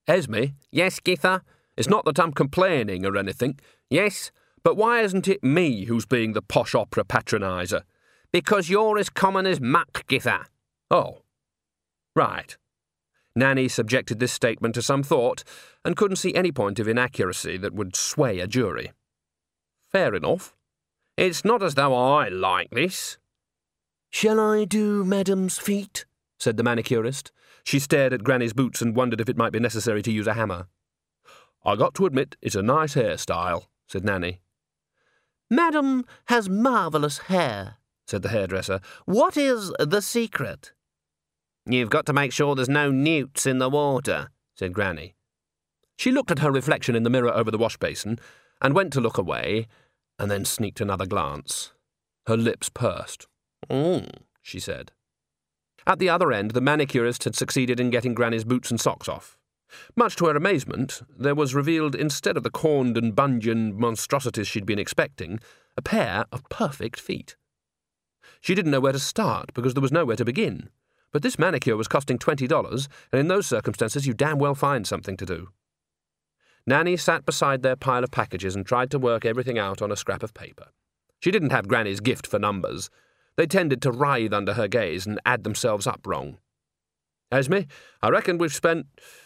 Esme? Yes, Githa? It's not that I'm complaining or anything. Yes, but why isn't it me who's being the posh opera patroniser? Because you're as common as muck, Githa. Oh. Right. Nanny subjected this statement to some thought and couldn't see any point of inaccuracy that would sway a jury. Fair enough. It's not as though I like this. Shall I do Madam's feet? Said the manicurist. She stared at Granny's boots and wondered if it might be necessary to use a hammer. I got to admit it's a nice hairstyle, said Nanny. Madam has marvellous hair, said the hairdresser. What is the secret? You've got to make sure there's no newts in the water, said Granny. She looked at her reflection in the mirror over the wash basin and went to look away and then sneaked another glance. Her lips pursed. She said. At the other end, the manicurist had succeeded in getting Granny's boots and socks off. Much to her amazement, there was revealed, instead of the corned and bungioned monstrosities she'd been expecting, a pair of perfect feet. She didn't know where to start because there was nowhere to begin. But this manicure was costing $20, and in those circumstances you damn well find something to do. Nanny sat beside their pile of packages and tried to work everything out on a scrap of paper. She didn't have Granny's gift for numbers. They tended to writhe under her gaze and add themselves up wrong. Esme, I reckon we've spent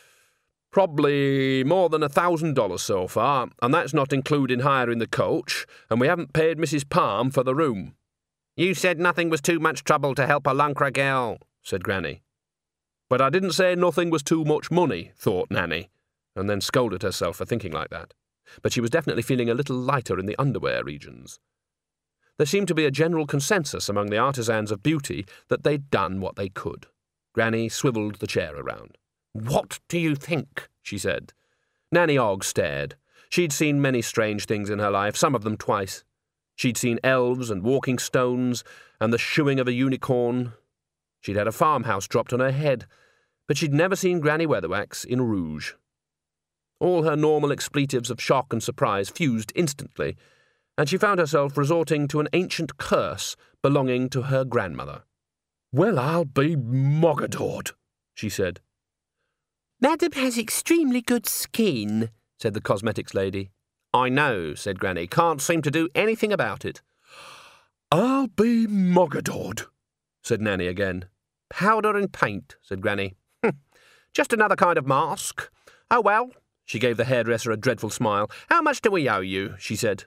probably more than $1,000 so far, and that's not including hiring the coach, and we haven't paid Mrs. Palm for the room. You said nothing was too much trouble to help a Luncra girl, said Granny. But I didn't say nothing was too much money, thought Nanny, and then scolded herself for thinking like that. But she was definitely feeling a little lighter in the underwear regions. There seemed to be a general consensus among the artisans of beauty that they'd done what they could. Granny swivelled the chair around. What do you think? She said. Nanny Ogg stared. She'd seen many strange things in her life, some of them twice. She'd seen elves and walking stones and the shoeing of a unicorn. She'd had a farmhouse dropped on her head, but she'd never seen Granny Weatherwax in rouge. All her normal expletives of shock and surprise fused instantly, and she found herself resorting to an ancient curse belonging to her grandmother. Well, I'll be moggadored, she said. Madam has extremely good skin, said the cosmetics lady. I know, said Granny. Can't seem to do anything about it. I'll be moggadored, said Nanny again. Powder and paint, said Granny. Just another kind of mask. Oh, well, she gave the hairdresser a dreadful smile. How much do we owe you? She said.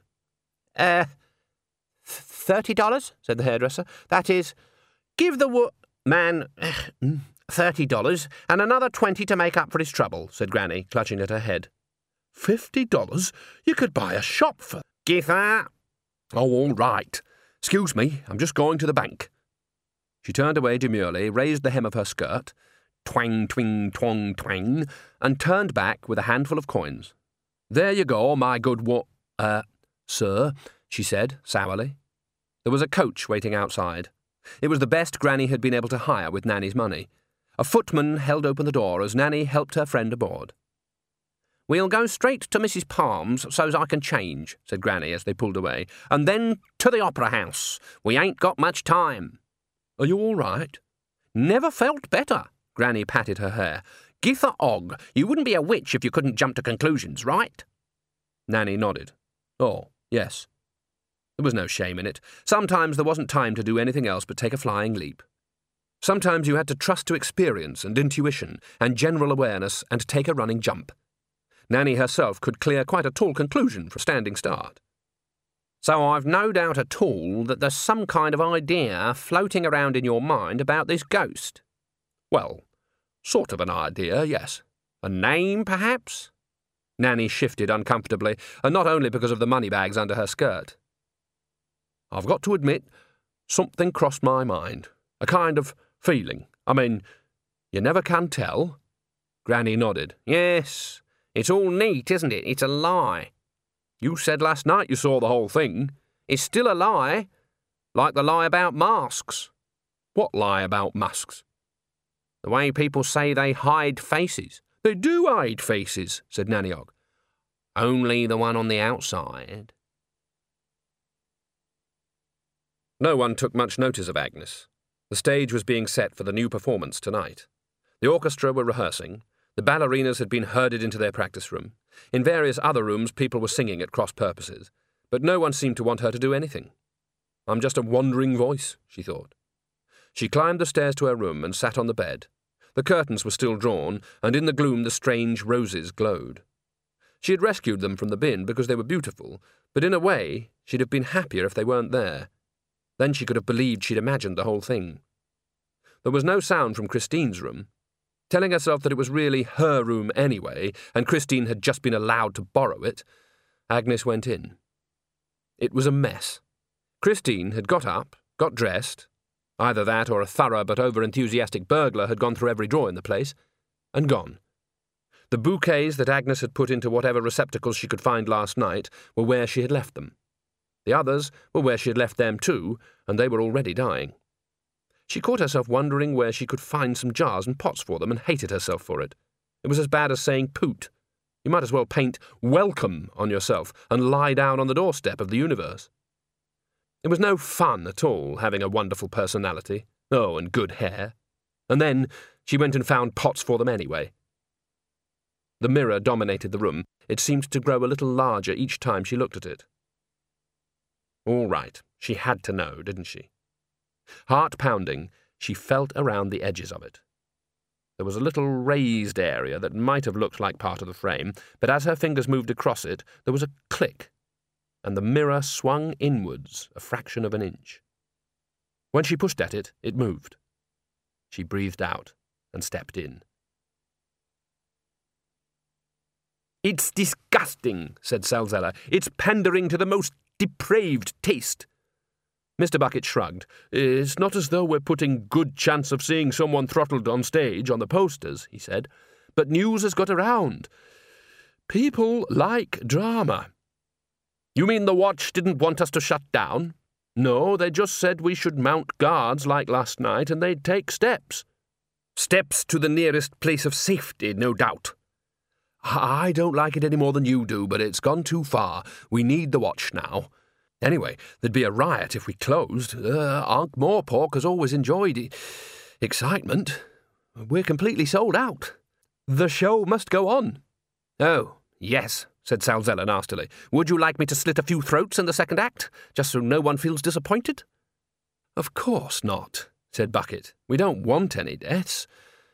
$30, said the hairdresser. That is, give the man $30 and another $20 to make up for his trouble, said Granny, clutching at her head. $50? You could buy a shop for... Githa! Oh, all right. Excuse me, I'm just going to the bank. She turned away demurely, raised the hem of her skirt, twang, twing, twang, twang, and turned back with a handful of coins. There you go, my good sir, she said, sourly. There was a coach waiting outside. It was the best Granny had been able to hire with Nanny's money. A footman held open the door as Nanny helped her friend aboard. We'll go straight to Mrs. Palm's so's I can change, said Granny as they pulled away, and then to the Opera House. We ain't got much time. Are you all right? Never felt better, Granny patted her hair. Githa Ogg, you wouldn't be a witch if you couldn't jump to conclusions, right? Nanny nodded. Oh, yes. There was no shame in it. Sometimes there wasn't time to do anything else but take a flying leap. Sometimes you had to trust to experience and intuition and general awareness and take a running jump. Nanny herself could clear quite a tall conclusion for a standing start. So I've no doubt at all that there's some kind of idea floating around in your mind about this ghost. Well, sort of an idea, yes. A name, perhaps? Nanny shifted uncomfortably, and not only because of the money bags under her skirt. I've got to admit, something crossed my mind. A kind of feeling. I mean, you never can tell. Granny nodded. Yes. It's all neat, isn't it? It's a lie. You said last night you saw the whole thing. It's still a lie. Like the lie about masks. What lie about masks? The way people say they hide faces. They do hide faces, said Nanny Ogg. Only the one on the outside. No one took much notice of Agnes. The stage was being set for the new performance tonight. The orchestra were rehearsing. The ballerinas had been herded into their practice room. In various other rooms, people were singing at cross purposes, but no one seemed to want her to do anything. I'm just a wandering voice, she thought. She climbed the stairs to her room and sat on the bed. The curtains were still drawn, and in the gloom the strange roses glowed. She had rescued them from the bin because they were beautiful, but in a way she'd have been happier if they weren't there. Then she could have believed she'd imagined the whole thing. There was no sound from Christine's room. Telling herself that it was really her room anyway, and Christine had just been allowed to borrow it, Agnes went in. It was a mess. Christine had got up, got dressed, either that or a thorough but over-enthusiastic burglar had gone through every drawer in the place, and gone. The bouquets that Agnes had put into whatever receptacles she could find last night were where she had left them. The others were where she had left them too, and they were already dying. She caught herself wondering where she could find some jars and pots for them, and hated herself for it. It was as bad as saying poot. You might as well paint welcome on yourself and lie down on the doorstep of the universe. It was no fun at all, having a wonderful personality. Oh, and good hair. And then she went and found pots for them anyway. The mirror dominated the room. It seemed to grow a little larger each time she looked at it. All right, she had to know, didn't she? Heart pounding, she felt around the edges of it. There was a little raised area that might have looked like part of the frame, but as her fingers moved across it, there was a click, and the mirror swung inwards a fraction of an inch. When she pushed at it, it moved. She breathed out and stepped in. "It's disgusting," said Salzella. "It's pandering to the most depraved taste." Mr. Bucket shrugged. "It's not as though we're putting good chance of seeing someone throttled on stage on the posters," he said. "But news has got around. People like drama." "You mean the watch didn't want us to shut down?" "No, they just said we should mount guards like last night, and they'd take steps." "Steps to the nearest place of safety, no doubt." "I don't like it any more than you do, but it's gone too far. We need the watch now. Anyway, there'd be a riot if we closed. Ankh-Morpork has always enjoyed excitement. We're completely sold out. The show must go on." "Oh, yes," said Salzella nastily. "Would you like me to slit a few throats in the second act, just so no one feels disappointed?" "Of course not," said Bucket. "We don't want any deaths.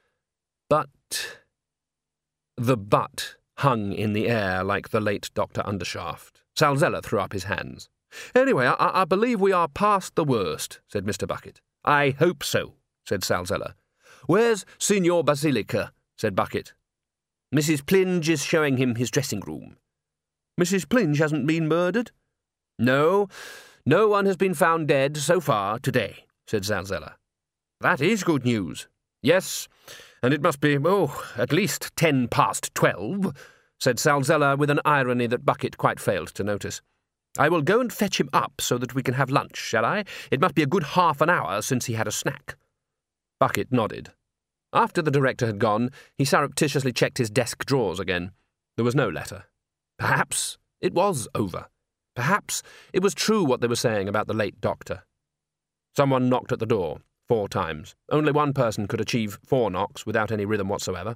But—" The but hung in the air like the late Dr. Undershaft. Salzella threw up his hands. "Anyway, I believe we are past the worst," said Mr. Bucket. "I hope so," said Salzella. "Where's Signor Basilica?" said Bucket. "Mrs. Plinge is showing him his dressing room." "Mrs. Plinge hasn't been murdered?" "No, no one has been found dead so far today," said Salzella. "That is good news." "Yes, and it must be, at least 12:10, said Salzella with an irony that Bucket quite failed to notice. "I will go and fetch him up so that we can have lunch, shall I? It must be a good half an hour since he had a snack." Bucket nodded. After the director had gone, he surreptitiously checked his desk drawers again. There was no letter. Perhaps it was over. Perhaps it was true what they were saying about the late doctor. Someone knocked at the door 4 times. Only one person could achieve 4 knocks without any rhythm whatsoever.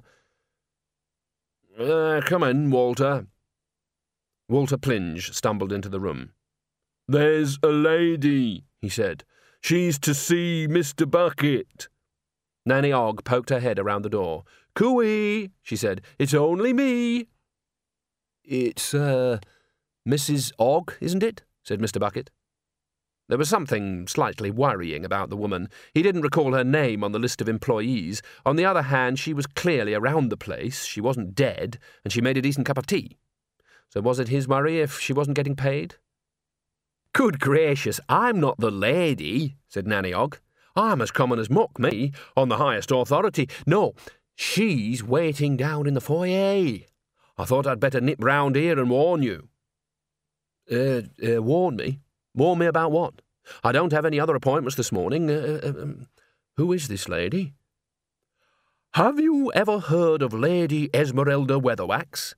"Come in, Walter." Walter Plinge stumbled into the room. "There's a lady," he said. "She's to see Mr. Bucket." Nanny Ogg poked her head around the door. "Cooey," she said. "It's only me." "It's, Mrs. Ogg, isn't it?" said Mr. Bucket. There was something slightly worrying about the woman. He didn't recall her name on the list of employees. On the other hand, she was clearly around the place. She wasn't dead, and she made a decent cup of tea. So was it his worry if she wasn't getting paid? "Good gracious, I'm not the lady," said Nanny Ogg. "I'm as common as muck, me, on the highest authority. No, she's waiting down in the foyer. I thought I'd better nip round here and warn you." Warn me? Warn me about what? I don't have any other appointments this morning. Who is this lady?" "Have you ever heard of Lady Esmeralda Weatherwax?"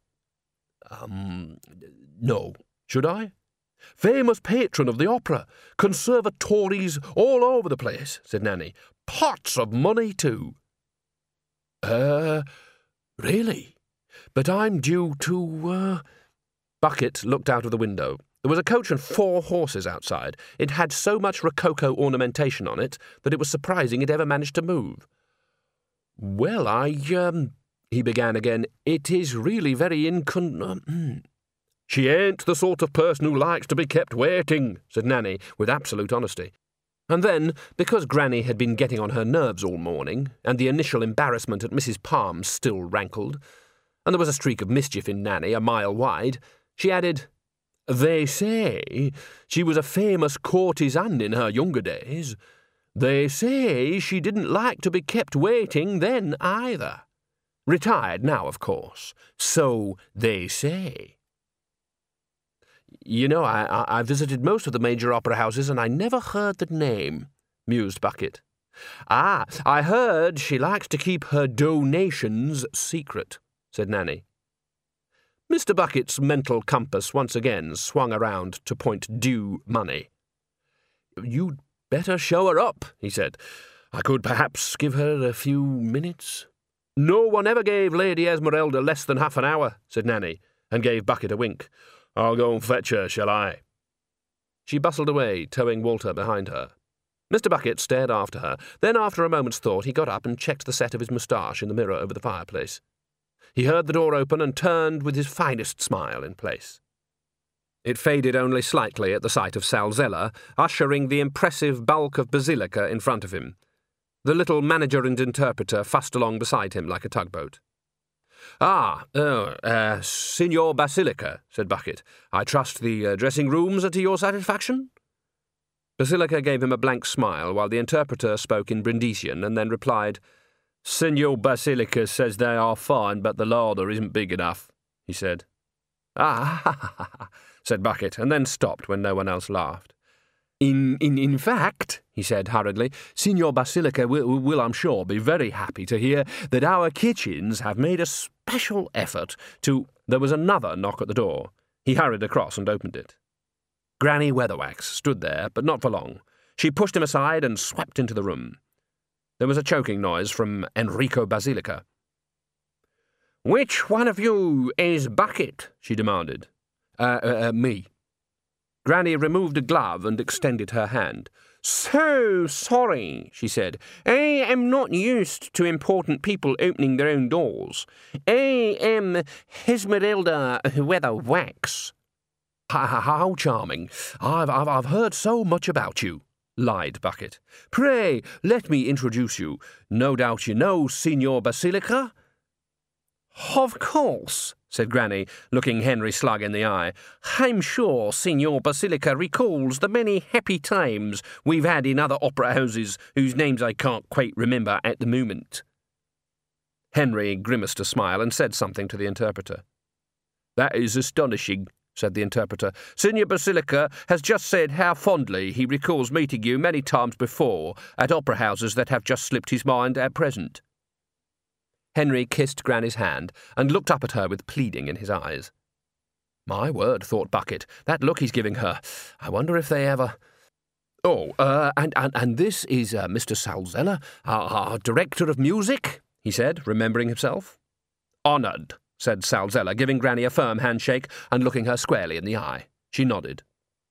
No. Should I?" "Famous patron of the opera. Conservatories all over the place," said Nanny. "Pots of money, too." Really? But I'm due to, Bucket looked out of the window. There was a coach and 4 horses outside. It had so much rococo ornamentation on it that it was surprising it ever managed to move. Well, he began again. It is really very She ain't the sort of person who likes to be kept waiting, said Nanny, with absolute honesty. And then, because Granny had been getting on her nerves all morning, and the initial embarrassment at Mrs. Palm still rankled, and there was a streak of mischief in Nanny a mile wide, she added, They say she was a famous courtesan in her younger days. They say she didn't like to be kept waiting then either. Retired now, of course. So they say. You know, I visited most of the major opera houses and I never heard the name, mused Bucket. Ah, I heard she likes to keep her donations secret, said Nanny. Mr. Bucket's mental compass once again swung around to point due money. You'd better show her up, he said. I could perhaps give her a few minutes. No one ever gave Lady Esmeralda less than half an hour, said Nanny, and gave Bucket a wink. I'll go and fetch her, shall I? She bustled away, towing Walter behind her. Mr. Bucket stared after her. Then, after a moment's thought, he got up and checked the set of his moustache in the mirror over the fireplace. He heard the door open and turned with his finest smile in place. It faded only slightly at the sight of Salzella, ushering the impressive bulk of Basilica in front of him. The little manager and interpreter fussed along beside him like a tugboat. Signor Basilica, said Bucket. I trust the dressing rooms are to your satisfaction? Basilica gave him a blank smile while the interpreter spoke in Brindisian and then replied, Signor Basilica says they are fine, but the larder isn't big enough, he said. Said Bucket, and then stopped when no one else laughed. In fact, he said hurriedly, Signor Basilica will, I'm sure, be very happy to hear that our kitchens have made a special effort to... There was another knock at the door. He hurried across and opened it. Granny Weatherwax stood there, but not for long. She pushed him aside and swept into the room. There was a choking noise from Enrico Basilica. Which one of you is Bucket? She demanded. Me. Granny removed a glove and extended her hand. So sorry, she said. I am not used to important people opening their own doors. I am Esmeralda Weatherwax. How charming. I've heard so much about you, lied Bucket. Pray, let me introduce you. No doubt you know Signor Basilica? Of course, said Granny, looking Henry Slug in the eye. I'm sure Signor Basilica recalls the many happy times we've had in other opera houses whose names I can't quite remember at the moment. Henry grimaced a smile and said something to the interpreter. That is astonishing, said the interpreter. Signor Basilica has just said how fondly he recalls meeting you many times before at opera houses that have just slipped his mind at present. Henry kissed Granny's hand and looked up at her with pleading in his eyes. My word, thought Bucket, that look he's giving her. I wonder if they ever... Oh, and this is Mr. Salzella, our director of music, he said, remembering himself. Honoured, said Salzella, giving Granny a firm handshake and looking her squarely in the eye. She nodded.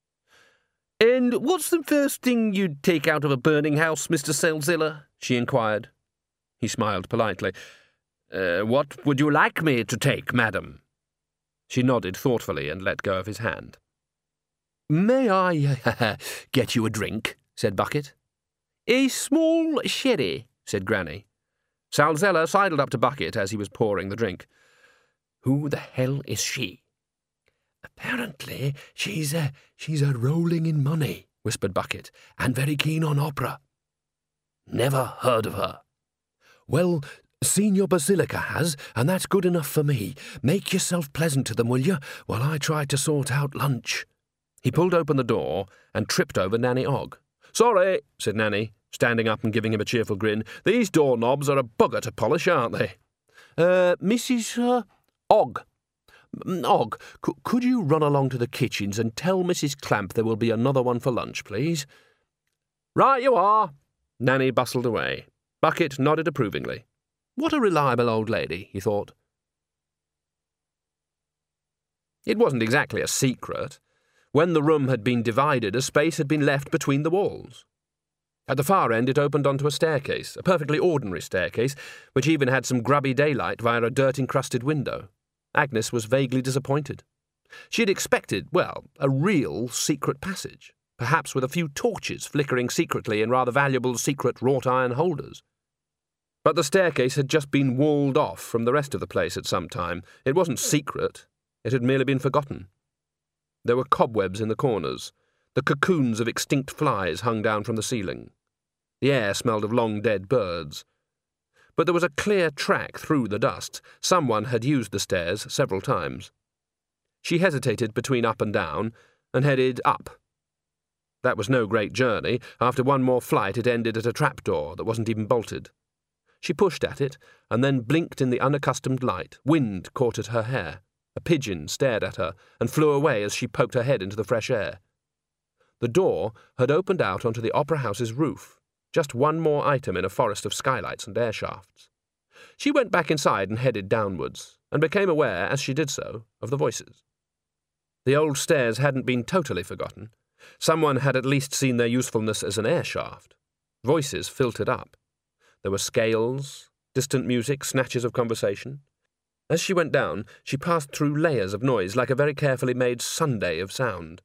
And what's the first thing you'd take out of a burning house, Mr. Salzella? She inquired. He smiled politely. What would you like me to take, madam? She nodded thoughtfully and let go of his hand. May I get you a drink? Said Bucket. A small sherry, said Granny. Salzella sidled up to Bucket as he was pouring the drink. Who the hell is she? Apparently she's a rolling in money, whispered Bucket, and very keen on opera. Never heard of her. Well, Signor Basilica has, and that's good enough for me. Make yourself pleasant to them, will you, while I try to sort out lunch. He pulled open the door and tripped over Nanny Ogg. Sorry, said Nanny, standing up and giving him a cheerful grin. These doorknobs are a bugger to polish, aren't they? Mrs. Ogg. Ogg, could you run along to the kitchens and tell Mrs. Clamp there will be another one for lunch, please? Right you are. Nanny bustled away. Bucket nodded approvingly. What a reliable old lady, he thought. It wasn't exactly a secret. When the room had been divided, a space had been left between the walls. At the far end it opened onto a staircase, a perfectly ordinary staircase, which even had some grubby daylight via a dirt-encrusted window. Agnes was vaguely disappointed. She had expected, well, a real secret passage, perhaps with a few torches flickering secretly in rather valuable secret wrought-iron holders. But the staircase had just been walled off from the rest of the place at some time. It wasn't secret. It had merely been forgotten. There were cobwebs in the corners. The cocoons of extinct flies hung down from the ceiling. The air smelled of long-dead birds. But there was a clear track through the dust. Someone had used the stairs several times. She hesitated between up and down, and headed up. That was no great journey. After one more flight it ended at a trapdoor that wasn't even bolted. She pushed at it, and then blinked in the unaccustomed light. Wind caught at her hair. A pigeon stared at her, and flew away as she poked her head into the fresh air. The door had opened out onto the Opera House's roof, just one more item in a forest of skylights and air shafts. She went back inside and headed downwards, and became aware, as she did so, of the voices. The old stairs hadn't been totally forgotten. Someone had at least seen their usefulness as an air shaft. Voices filtered up. There were scales, distant music, snatches of conversation. As she went down, she passed through layers of noise like a very carefully made sundae of sound.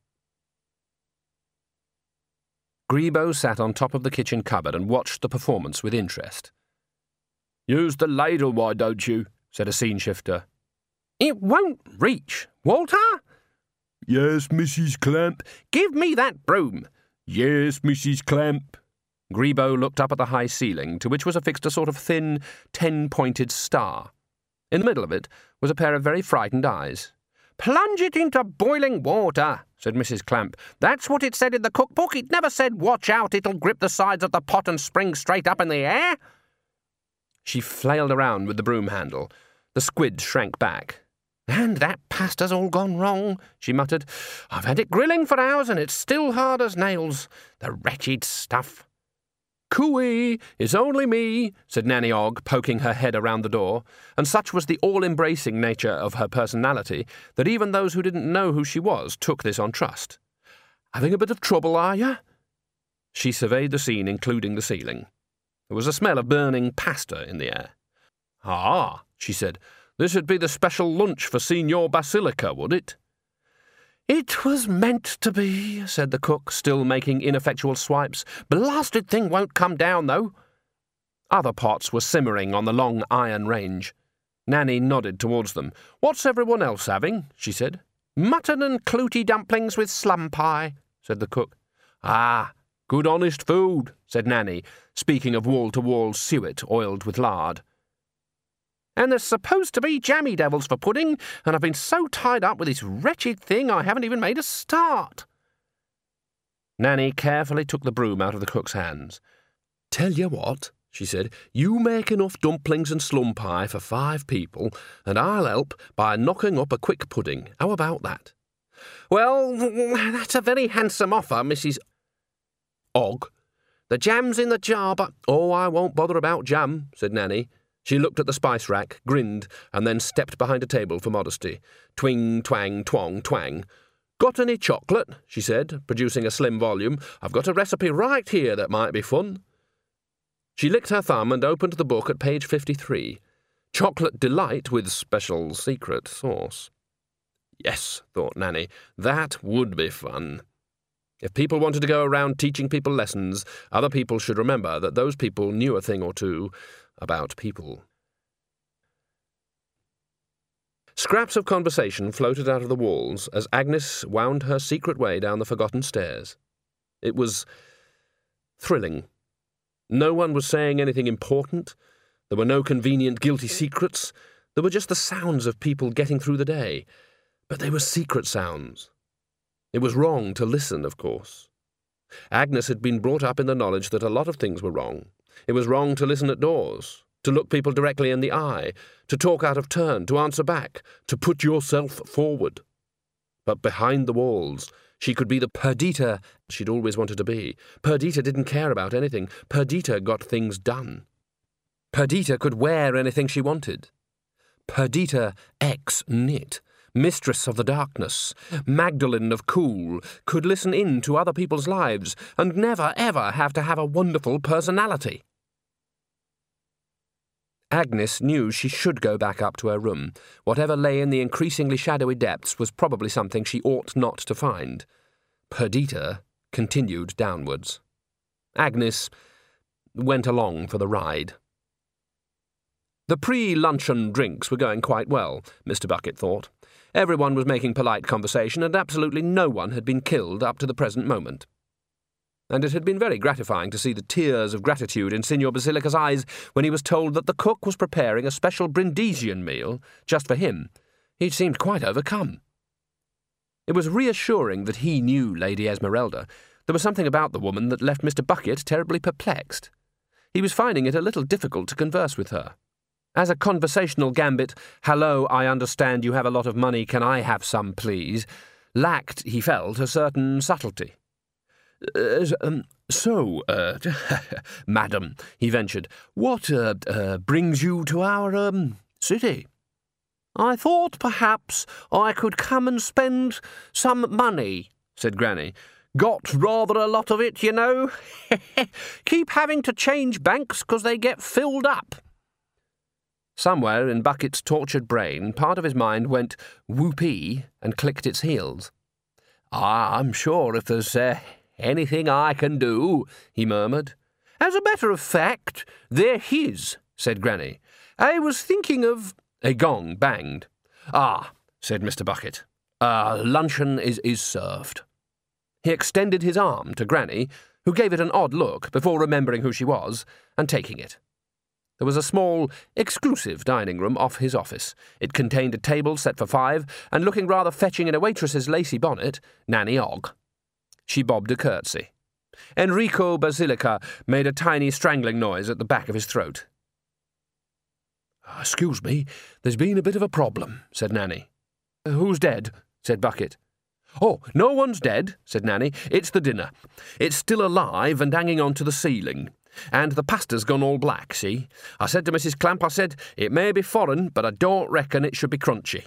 Grebo sat on top of the kitchen cupboard and watched the performance with interest. "Use the ladle, why don't you?" said a scene shifter. "It won't reach. Walter?" "Yes, Mrs. Clamp." "Give me that broom." "Yes, Mrs. Clamp." Grebo looked up at the high ceiling, to which was affixed a sort of thin, 10-pointed star. In the middle of it was a pair of very frightened eyes. "Plunge it into boiling water," said Mrs. Clamp. "That's what it said in the cookbook. It never said, 'Watch out, it'll grip the sides of the pot and spring straight up in the air.'" She flailed around with the broom handle. The squid shrank back. "And that pasta's all gone wrong," she muttered. "I've had it grilling for hours and it's still hard as nails. The wretched stuff." "Cooey, it's only me," said Nanny Ogg, poking her head around the door, and such was the all-embracing nature of her personality that even those who didn't know who she was took this on trust. "Having a bit of trouble, are you?" She surveyed the scene, including the ceiling. There was a smell of burning pasta in the air. "Ah," she said, "this would be the special lunch for Signor Basilica, would it?" "It was meant to be," said the cook, still making ineffectual swipes. "Blasted thing won't come down, though." Other pots were simmering on the long iron range. Nanny nodded towards them. "What's everyone else having?" she said. "Mutton and clooty dumplings with slum pie," said the cook. "Ah, good honest food," said Nanny, speaking of wall-to-wall suet oiled with lard. "And there's supposed to be jammy devils for pudding, and I've been so tied up with this wretched thing I haven't even made a start." Nanny carefully took the broom out of the cook's hands. "Tell you what," she said, "you make enough dumplings and slum pie for 5 people, and I'll help by knocking up a quick pudding. How about that?" "Well, that's a very handsome offer, Mrs. Ogg. The jam's in the jar, but—" "Oh, I won't bother about jam," said Nanny. She looked at the spice rack, grinned, and then stepped behind a table for modesty. Twing, twang, twong, twang. "Got any chocolate?" she said, producing a slim volume. "I've got a recipe right here that might be fun." She licked her thumb and opened the book at page 53. Chocolate delight with special secret sauce. Yes, thought Nanny, that would be fun. If people wanted to go around teaching people lessons, other people should remember that those people knew a thing or two about people. Scraps of conversation floated out of the walls as Agnes wound her secret way down the forgotten stairs. It was thrilling. No one was saying anything important. There were no convenient guilty secrets. There were just the sounds of people getting through the day. But they were secret sounds. It was wrong to listen, of course. Agnes had been brought up in the knowledge that a lot of things were wrong. It was wrong to listen at doors, to look people directly in the eye, to talk out of turn, to answer back, to put yourself forward. But behind the walls, she could be the Perdita she'd always wanted to be. Perdita didn't care about anything. Perdita got things done. Perdita could wear anything she wanted. Perdita ex nit, mistress of the darkness, Magdalene of cool, could listen in to other people's lives and never ever have to have a wonderful personality. Agnes knew she should go back up to her room. Whatever lay in the increasingly shadowy depths was probably something she ought not to find. Perdita continued downwards. Agnes went along for the ride. The pre-luncheon drinks were going quite well, Mr. Bucket thought. Everyone was making polite conversation, and absolutely no one had been killed up to the present moment. And it had been very gratifying to see the tears of gratitude in Signor Basilica's eyes when he was told that the cook was preparing a special Brindisian meal just for him. He'd seemed quite overcome. It was reassuring that he knew Lady Esmeralda. There was something about the woman that left Mr. Bucket terribly perplexed. He was finding it a little difficult to converse with her. As a conversational gambit, "Hello, I understand you have a lot of money, can I have some, please?" lacked, he felt, a certain subtlety. Madam, he ventured, what brings you to our city? "I thought perhaps I could come and spend some money," said Granny. "Got rather a lot of it, you know. Keep having to change banks 'cause they get filled up." Somewhere in Bucket's tortured brain, part of his mind went whoopee and clicked its heels. "I'm sure if there's anything I can do," he murmured. "As a matter of fact, they're his," said Granny. "I was thinking of—" A gong banged. "Ah," said Mr. Bucket. Luncheon is served." He extended his arm to Granny, who gave it an odd look before remembering who she was and taking it. There was a small, exclusive dining room off his office. It contained a table set for 5, and looking rather fetching in a waitress's lacy bonnet, Nanny Ogg. She bobbed a curtsy. Enrico Basilica made a tiny strangling noise at the back of his throat. "Excuse me, there's been a bit of a problem," said Nanny. "Who's dead?" said Bucket. "Oh, no one's dead," said Nanny. "It's the dinner. It's still alive and hanging on to the ceiling. And the pasta's gone all black, see? I said to Mrs. Clamp, I said, it may be foreign, but I don't reckon it should be crunchy."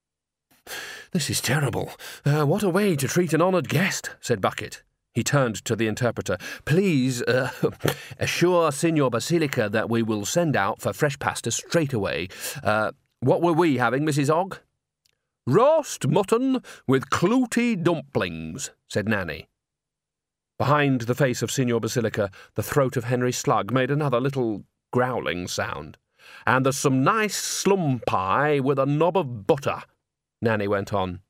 "This is terrible. What a way to treat an honoured guest," said Bucket. He turned to the interpreter. "Please, assure Signor Basilica that we will send out for fresh pasta straight away. What were we having, Mrs. Ogg?" "Roast mutton with clouty dumplings," said Nanny. Behind the face of Signor Basilica, the throat of Henry Slug made another little growling sound. "And there's some nice slum pie with a knob of butter," Nanny went on.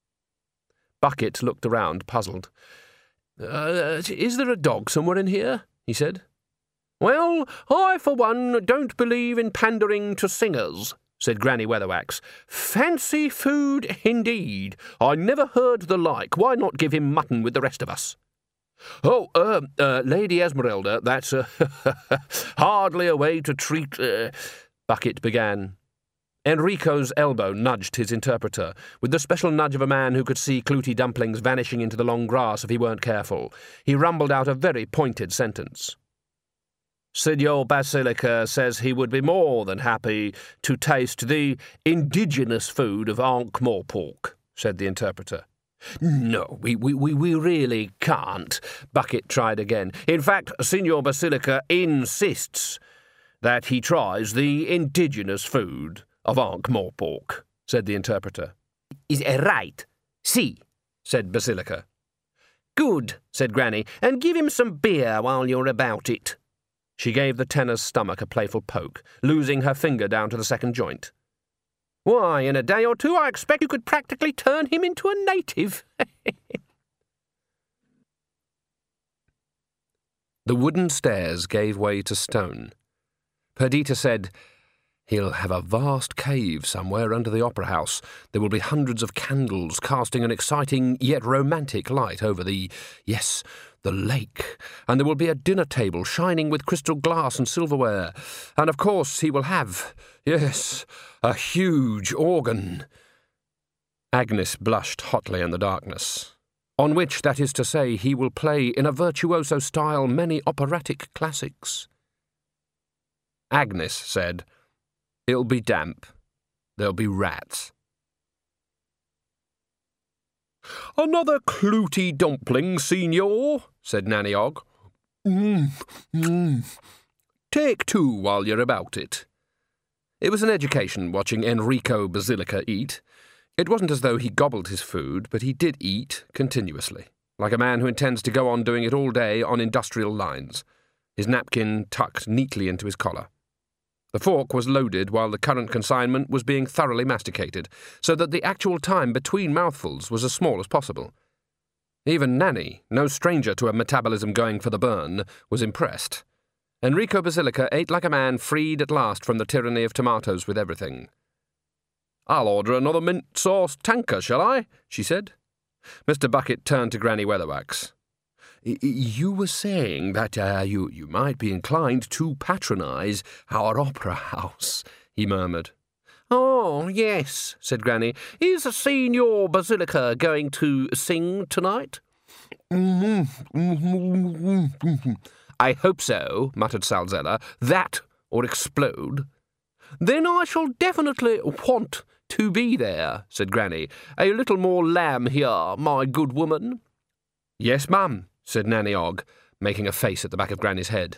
Bucket looked around, puzzled. "Is there a dog somewhere in here?" he said. "Well, I, for one, don't believe in pandering to singers," said Granny Weatherwax. "Fancy food, indeed. I never heard the like. Why not give him mutton with the rest of us?" "Oh, Lady Esmeralda, that's hardly a way to treat—" Bucket began. Enrico's elbow nudged his interpreter, with the special nudge of a man who could see clouty dumplings vanishing into the long grass if he weren't careful. He rumbled out a very pointed sentence. "Signor Basilica says he would be more than happy to taste the indigenous food of Ankh-Morpork," said the interpreter. "No, we really can't," Bucket tried again. "In fact, Signor Basilica insists that he tries the indigenous food of Ankh-Morpork," said the interpreter. "Is right? Si," said Basilica. "Good," said Granny, "and give him some beer while you're about it." She gave the tenor's stomach a playful poke, losing her finger down to the second joint. "Why, in a day or two I expect you could practically turn him into a native." The wooden stairs gave way to stone. Perdita said, "He'll have a vast cave somewhere under the opera house. There will be hundreds of candles casting an exciting yet romantic light over the lake, and there will be a dinner table shining with crystal glass and silverware, and of course he will have, a huge organ." Agnes blushed hotly in the darkness. "On which, that is to say, he will play in a virtuoso style many operatic classics." Agnes said, "It'll be damp. There'll be rats." "Another clooty dumpling, Signor," said Nanny Og. "Take two while you're about it." It was an education watching Enrico Basilica eat. It wasn't as though he gobbled his food, but he did eat continuously, like a man who intends to go on doing it all day on industrial lines, his napkin tucked neatly into his collar. The fork was loaded while the current consignment was being thoroughly masticated, so that the actual time between mouthfuls was as small as possible. Even Nanny, no stranger to a metabolism going for the burn, was impressed. Enrico Basilica ate like a man freed at last from the tyranny of tomatoes with everything. "I'll order another mint sauce tanker, shall I?" she said. Mr. Bucket turned to Granny Weatherwax. "You were saying that you might be inclined to patronise our opera house," he murmured. "Oh, yes," said Granny. "Is Signor Basilica going to sing tonight?" "I hope so," muttered Salzella. "That or explode." "Then I shall definitely want to be there," said Granny. "A little more lamb here, my good woman." "Yes, ma'am," said Nanny Og, making a face at the back of Granny's head.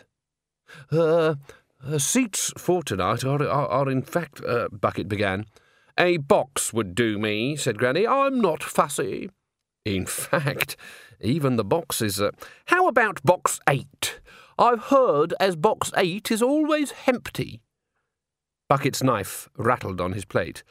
Seats for tonight are in fact," Bucket began. "A box would do me," said Granny. "I'm not fussy." "In fact, even the box is..." "How about box 8? I've heard as box 8 is always empty." Bucket's knife rattled on his plate.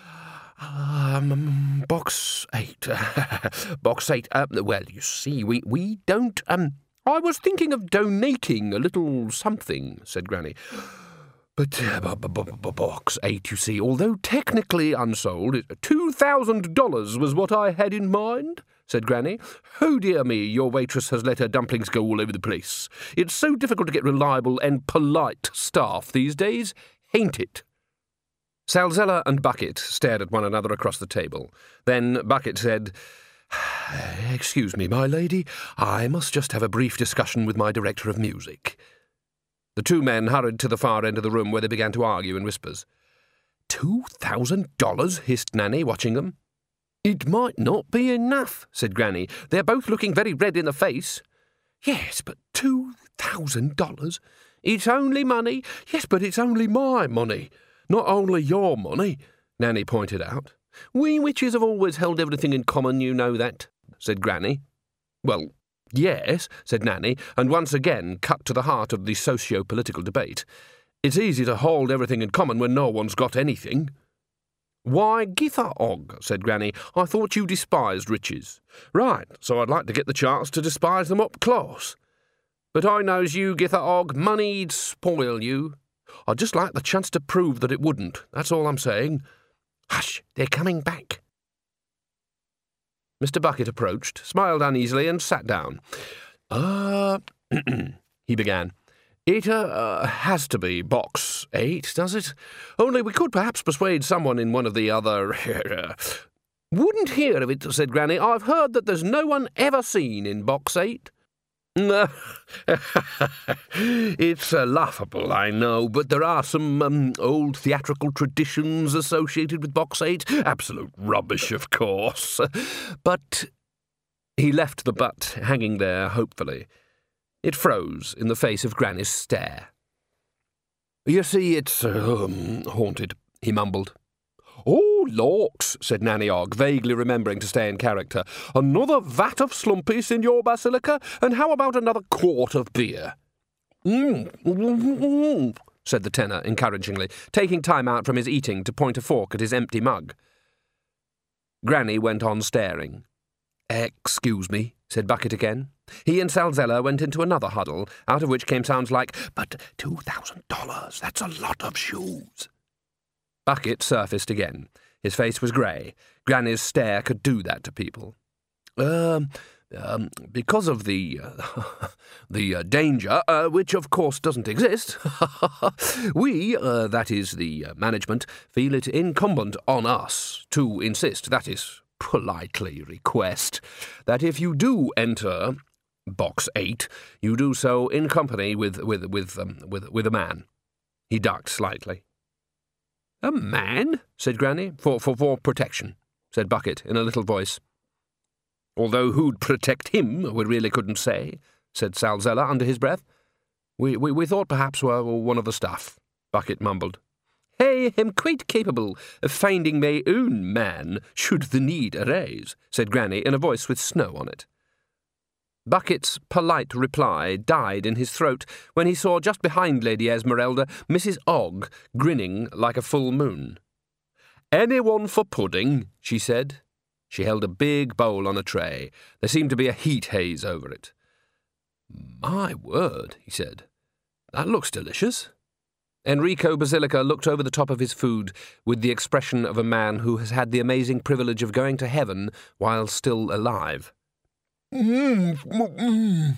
Box 8. Box 8. Well, you see, we don't... I was thinking of donating a little something," said Granny. "But box 8, you see, although technically unsold, $2,000 was what I had in mind," said Granny. "Oh, dear me, your waitress has let her dumplings go all over the place. It's so difficult to get reliable and polite staff these days, ain't it?" Salzella and Bucket stared at one another across the table. Then Bucket said, "Excuse me, my lady, I must just have a brief discussion with my director of music." The two men hurried to the far end of the room where they began to argue in whispers. $2,000? hissed Nanny, watching them. "It might not be enough," said Granny. "They're both looking very red in the face." "Yes, but $2,000? It's only money." "Yes, but it's only my money." "Not only your money," Nanny pointed out. "We witches have always held everything in common, you know that," said Granny. "Well, yes," said Nanny, and once again cut to the heart of the socio-political debate. "It's easy to hold everything in common when no one's got anything." "Why, Githa Og," said Granny, "I thought you despised riches." "Right, so I'd like to get the chance to despise them up close. But I knows you, Githa Og, money'd spoil you. I'd just like the chance to prove that it wouldn't, that's all I'm saying." "Hush, they're coming back." Mr. Bucket approached, smiled uneasily, and sat down. He began. "It has to be box 8, does it? Only we could perhaps persuade someone in one of the other..." "Wouldn't hear of it," said Granny. "I've heard that there's no one ever seen in box 8. It's laughable, I know, but there are some old theatrical traditions associated with box 8. Absolute rubbish, of course. But..." He left the but hanging there hopefully. It froze in the face of Granny's stare. "You see, it's haunted," he mumbled. "Oh, lorks," said Nanny Og, vaguely remembering to stay in character. "Another vat of slumpy, Signor Basilica, and how about another quart of beer?" Said the tenor encouragingly, taking time out from his eating to point a fork at his empty mug. Granny went on staring. "Excuse me," said Bucket again. He and Salzella went into another huddle, out of which came sounds like, "But $2,000, that's a lot of shoes." Bucket surfaced again. His face was grey. Granny's stare could do that to people. Because of the danger, which of course doesn't exist, we, that is the management, feel it incumbent on us to insist, that is, politely request, that if you do enter box 8, you do so in company with a man." He ducked slightly. "A man?" said Granny. For protection," said Bucket in a little voice. "Although who'd protect him, we really couldn't say," said Salzella under his breath. We thought perhaps were one of the staff," Bucket mumbled. "I am quite capable of finding my own man, should the need arise," said Granny in a voice with snow on it. Bucket's polite reply died in his throat when he saw just behind Lady Esmeralda Mrs. Ogg grinning like a full moon. "Anyone for pudding?" she said. She held a big bowl on a tray. There seemed to be a heat haze over it. "My word," he said. "That looks delicious." Enrico Basilica looked over the top of his food with the expression of a man who has had the amazing privilege of going to heaven while still alive. It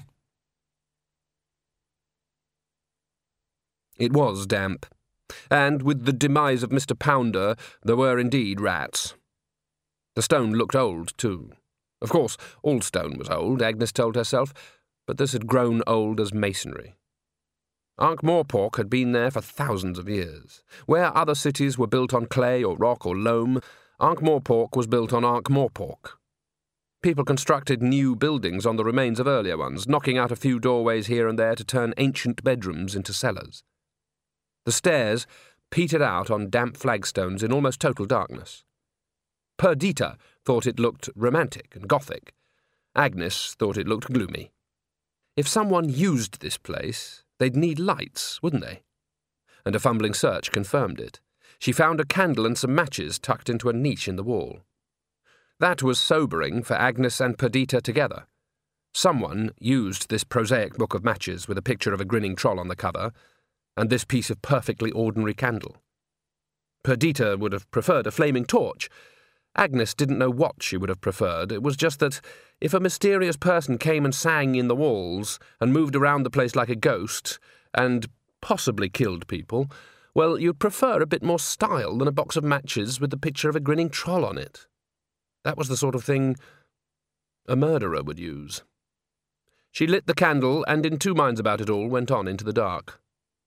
was damp, and with the demise of Mr. Pounder there were indeed rats. The stone looked old, too. Of course, all stone was old, Agnes told herself, but this had grown old as masonry. Ankh-Morpork had been there for thousands of years. Where other cities were built on clay or rock or loam, Ankh-Morpork was built on Ankh-Morpork. People constructed new buildings on the remains of earlier ones, knocking out a few doorways here and there to turn ancient bedrooms into cellars. The stairs petered out on damp flagstones in almost total darkness. Perdita thought it looked romantic and gothic. Agnes thought it looked gloomy. If someone used this place, they'd need lights, wouldn't they? And a fumbling search confirmed it. She found a candle and some matches tucked into a niche in the wall. That was sobering for Agnes and Perdita together. Someone used this prosaic book of matches with a picture of a grinning troll on the cover, and this piece of perfectly ordinary candle. Perdita would have preferred a flaming torch. Agnes didn't know what she would have preferred. It was just that if a mysterious person came and sang in the walls and moved around the place like a ghost and possibly killed people, well, you'd prefer a bit more style than a box of matches with the picture of a grinning troll on it. That was the sort of thing a murderer would use. She lit the candle and, in two minds about it all, went on into the dark.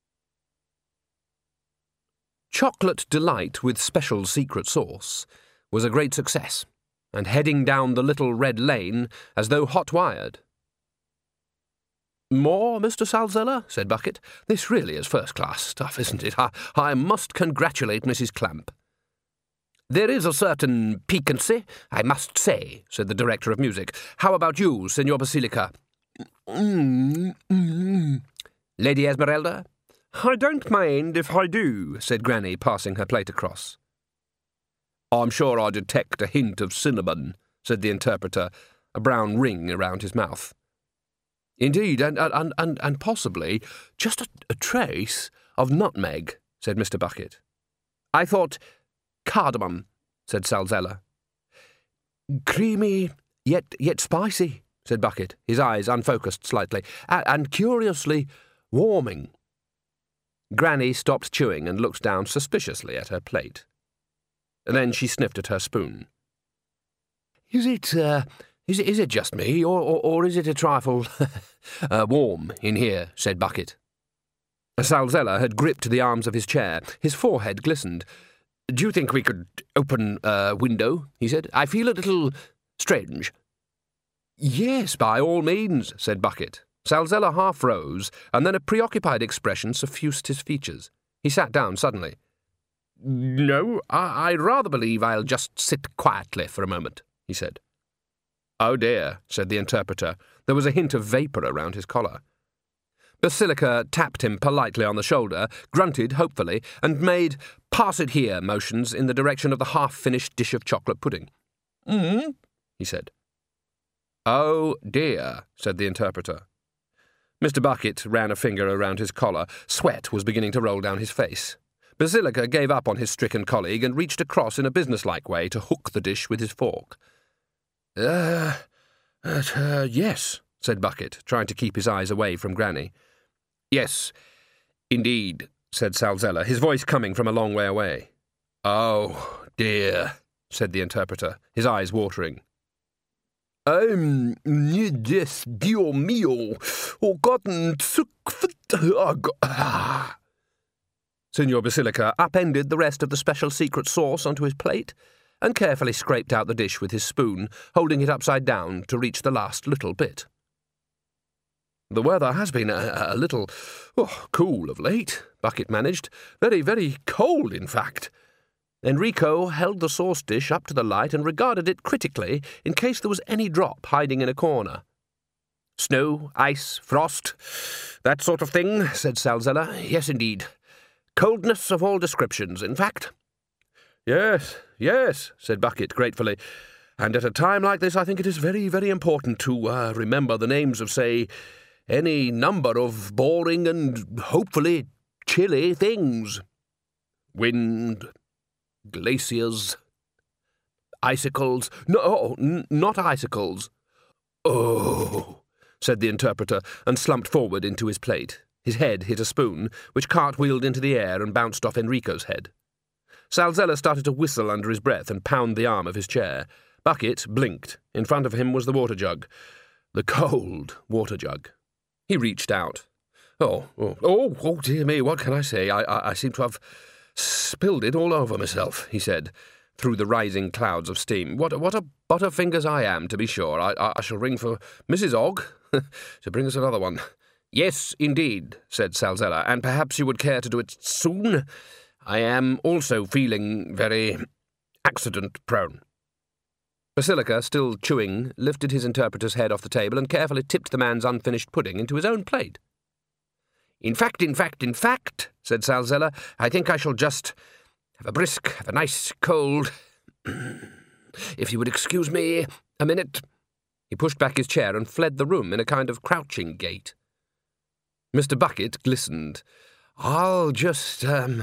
Chocolate Delight with special secret sauce was a great success, and heading down the little red lane as though hot-wired. "More, Mr. Salzella?" said Bucket. "This really is first-class stuff, isn't it? I must congratulate Mrs. Clamp." "There is a certain piquancy, I must say," said the director of music. "How about you, Signor Basilica?" "Lady Esmeralda?" "I don't mind if I do," said Granny, passing her plate across. "I'm sure I detect a hint of cinnamon," said the interpreter, a brown ring around his mouth. "Indeed, and possibly just a trace of nutmeg," said Mr. Bucket. "I thought cardamom," said Salzella. "Creamy, yet spicy," said Bucket, his eyes unfocused slightly, "and curiously warming." Granny stopped chewing and looked down suspiciously at her plate. Then she sniffed at her spoon. Is it just me, or is it a trifle warm in here?" said Bucket. Salzella had gripped the arms of his chair. His forehead glistened. "Do you think we could open a window?" he said. "I feel a little strange." "Yes, by all means," said Bucket. Salzella half rose, and then a preoccupied expression suffused his features. He sat down suddenly. "No, I rather believe I'll just sit quietly for a moment," he said. "Oh dear," said the interpreter. There was a hint of vapour around his collar. Basilica tapped him politely on the shoulder, grunted hopefully, and made "pass it here" motions in the direction of the half-finished dish of chocolate pudding. He said. "Oh dear," said the interpreter. Mr. Bucket ran a finger around his collar. Sweat was beginning to roll down his face. Basilica gave up on his stricken colleague and reached across in a businesslike way to hook the dish with his fork. Yes," said Bucket, trying to keep his eyes away from Granny. "Yes, indeed," said Salzella, his voice coming from a long way away. "Oh, dear," said the interpreter, his eyes watering. Yes, Dio mio, oh Gott, Signor Basilica upended the rest of the special secret sauce onto his plate and carefully scraped out the dish with his spoon, holding it upside down to reach the last little bit. "The weather has been a little cool of late," Bucket managed. "Very, very cold, in fact." Enrico held the sauce dish up to the light and regarded it critically in case there was any drop hiding in a corner. "Snow, ice, frost, that sort of thing," said Salzella. "Yes, indeed. Coldness of all descriptions, in fact." Yes, said Bucket gratefully. "And at a time like this I think it is very, very important to remember the names of, say, any number of boring and hopefully chilly things. Wind, glaciers, icicles. No, not icicles." "Oh," said the interpreter, and slumped forward into his plate. His head hit a spoon, which cartwheeled into the air and bounced off Enrico's head. Salzella started to whistle under his breath and pound the arm of his chair. Bucket blinked. In front of him was the water jug. The cold water jug. He reached out. Oh, dear me, what can I say? I seem to have spilled it all over myself," he said, through the rising clouds of steam. What a butterfingers I am, to be sure. I shall ring for Mrs. Ogg to bring us another one." "Yes, indeed," said Salzella, "and perhaps you would care to do it soon. I am also feeling very accident-prone." Basilica, still chewing, lifted his interpreter's head off the table and carefully tipped the man's unfinished pudding into his own plate. In fact, said Salzella, "I think I shall just have a nice cold. If you would excuse me a minute." He pushed back his chair and fled the room in a kind of crouching gait. Mr. Bucket glistened. I'll just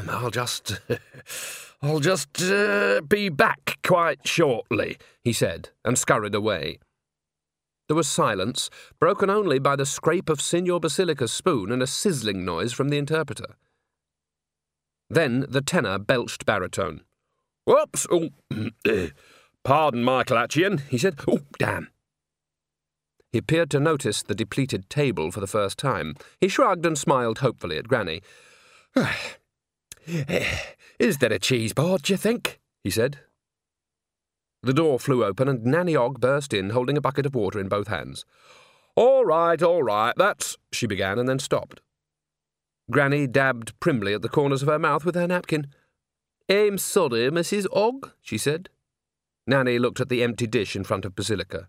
be back quite shortly," he said, and scurried away. There was silence, broken only by the scrape of Signor Basilica's spoon and a sizzling noise from the interpreter. Then the tenor belched baritone. "Whoops! Pardon, Michaelaccian," he said. "Oh, damn." He appeared to notice the depleted table for the first time. He shrugged and smiled hopefully at Granny. "Is there a cheese board, d'ye think?" he said. The door flew open and Nanny Ogg burst in, holding a bucket of water in both hands. All right, that's—" she began and then stopped. Granny dabbed primly at the corners of her mouth with her napkin. "I'm sorry, Mrs. Ogg," she said. Nanny looked at the empty dish in front of Basilica.